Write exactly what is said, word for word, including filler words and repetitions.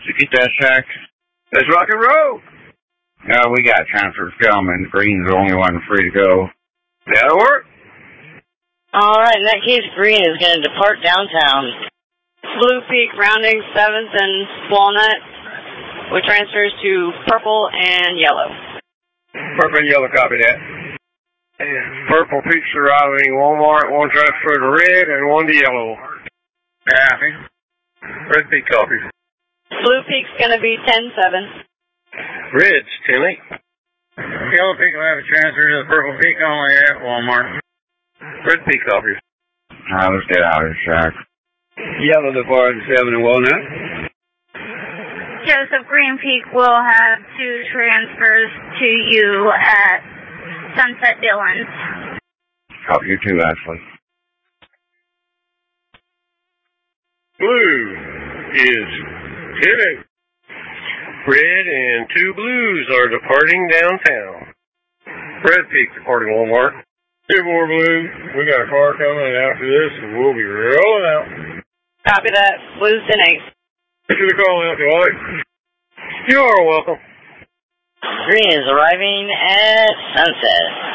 Did you get that, Shaq? Let's rock and roll. No, we got transfers coming. Green's the only one free to go. That'll work. All right, in that case, Green is going to depart downtown. Blue Peak, Rounding, seventh, and Walnut, with transfers to Purple and Yellow. Purple and Yellow, copy that. And Purple Peak's arriving Walmart, one transfer to Red and one to Yellow. Copy. Red Peak copy. Blue Peak's going to be ten seven. Red's ten eight. Yellow Peak will have a transfer to the Purple Peak only at Walmart. Red Peak copy. All right, let's get out of here, Shaq. Yellow departed seven and Walnut. Joseph, Green Peak will have two transfers to you at Sunset Dillons. Copy you too, Ashley. Blue is ten eight. Red and two blues are departing downtown. Red Peak departing Walmart. Two more blues. We got a car coming after this, and we'll be rolling out. Copy that. Blues ten eight. Thanks for the call out, Dwight. You are welcome. Green is arriving at Sunset.